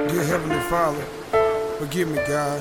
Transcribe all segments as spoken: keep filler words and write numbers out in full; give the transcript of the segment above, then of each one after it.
Dear Heavenly Father, forgive me, God.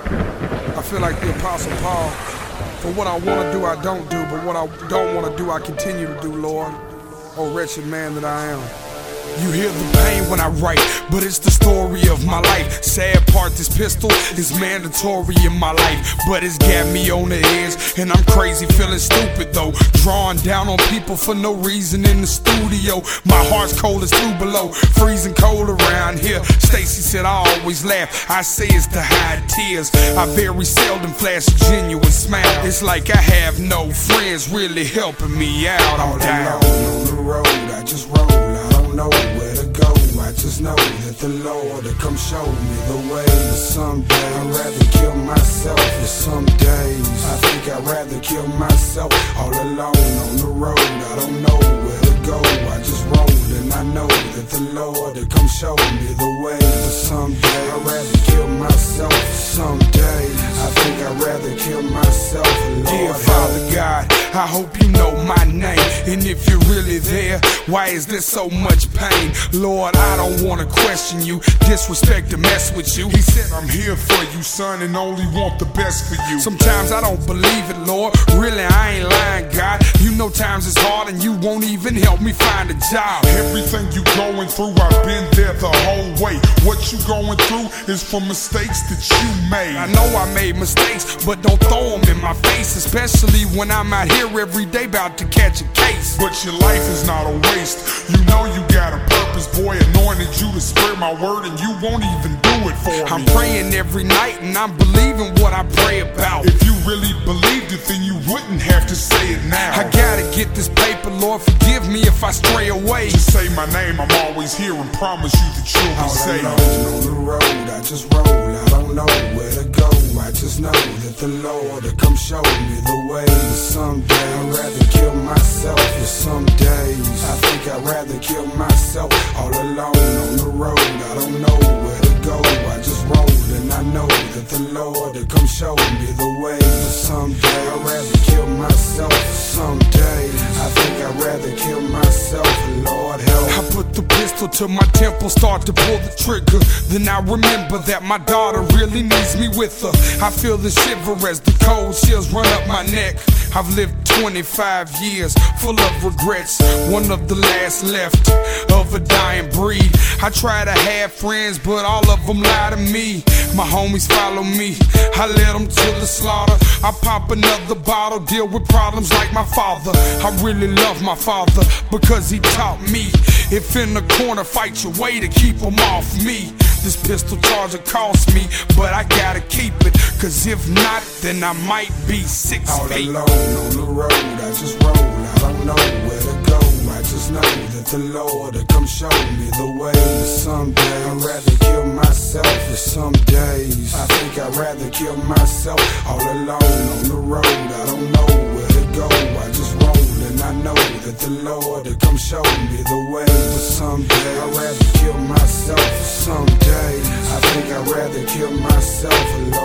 I feel like the Apostle Paul. For what I want to do, I don't do, but what I don't want to do, I continue to do, Lord. Oh, wretched man that I am. You hear the pain when I write, but it's the story of my life. Sad part, this pistol is mandatory in my life, but it's got me on the edge, and I'm crazy, feeling stupid though. Drawing down on people for no reason in the studio. My heart's cold as two below, freezing cold around here. Stacy said I always laugh, I say it's to hide tears. I very seldom flash a genuine smile. It's like I have no friends really helping me out. I'm down on the road, I just roll, I don't know where to go. I just know that the Lord will come show me the way. But someday I'd rather kill myself. For some days I think I'd rather kill myself. All alone on the road, I don't know where to go. I just roll and I know that the Lord will come show me the way. But someday I'd rather kill myself. Some days I think I'd rather kill myself. Lord, dear Father God, I hope you know my name, and if you're really there, why is there so much pain? Lord, I don't wanna question you, disrespect to mess with you. He said I'm here for you, son, and only want the best for you. Sometimes I don't believe it, Lord, really I ain't lying, God. You know times is hard and you won't even help me find a job. Everything you going through, I've been there the whole way. What you going through is for mistakes that you made. I know I made mistakes, but don't throw them in my face, especially when I'm out here every day about to catch a case. But your life is not a waste. You know you got a purpose, boy, anointed you to spread my word, and you won't even do it for me. I'm praying every night and I'm believing what I pray about. If you really believed it, then you wouldn't have to say it now. I gotta get this paper, Lord, forgive me if I stray away. Just say my name, I'm always here, and promise you that you'll be safe. On the road, I just roll, I don't know where to go. I just know that the Lord will come show me the way. But someday I'd rather kill myself. For some days I think I'd rather kill myself. All alone on the road, I don't know where to go. I just roll and I know that the Lord will come show me the way. But someday I'd rather kill myself. Some days I think I'd rather kill myself. Lord help. I put the pistol to my temple, start to pull the trigger. Then I remember that my daughter really needs me with her. I feel the shiver as the cold chills run up my neck. I've lived twenty-five years full of regrets, one of the last left of a dying breed. I try to have friends, but all of them lie to me. My homies follow me, I let them to the slaughter. I pop another bottle, deal with problems like my father. I really love my father because he taught me, if in the corner, fight your way to keep them off me. This pistol charger cost me, but I gotta keep it, cause if not, then I might be six All feet. alone on the road, I just roll, I don't know where to go. I just know that the Lord will come show me the way. But someday I'd rather kill myself. For some days I think I'd rather kill myself. All alone on the road, I don't know where to go. I just roll and I know that the Lord will come show me the way. But someday I'd rather kill myself. For some days I think I'd rather kill myself.